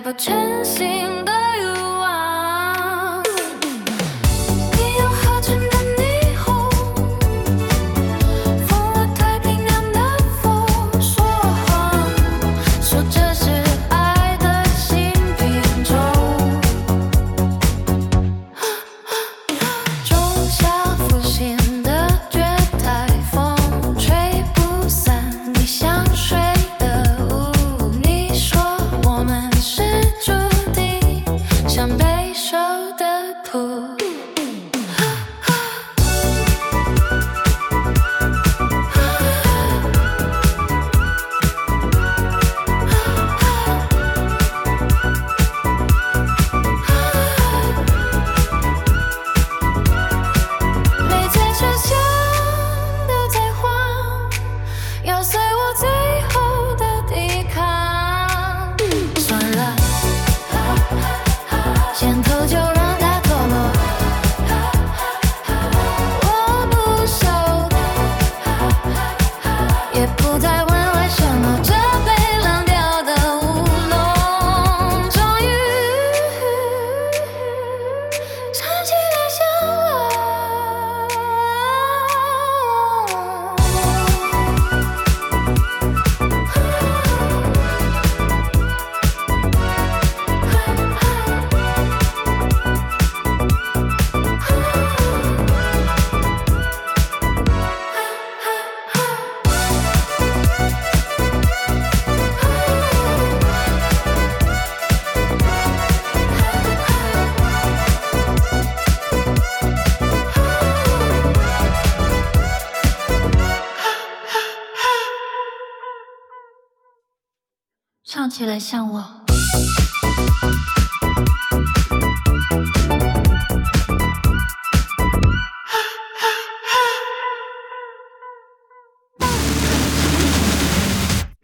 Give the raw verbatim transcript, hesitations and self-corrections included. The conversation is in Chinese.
爆全新的欲望。你有合成的霓虹，疯了太平洋的风，说谎，说这是爱的新品种。仲夏复兴的绝台风，吹不散你想睡的雾。你说我们是注定像被收的谱。每次车厢都在晃，咬碎我最后的抵抗。算了，先头就让它脱落。我不熟，也不再问为什么这被冷掉的乌龙，终于唱起来像了。唱起来像我。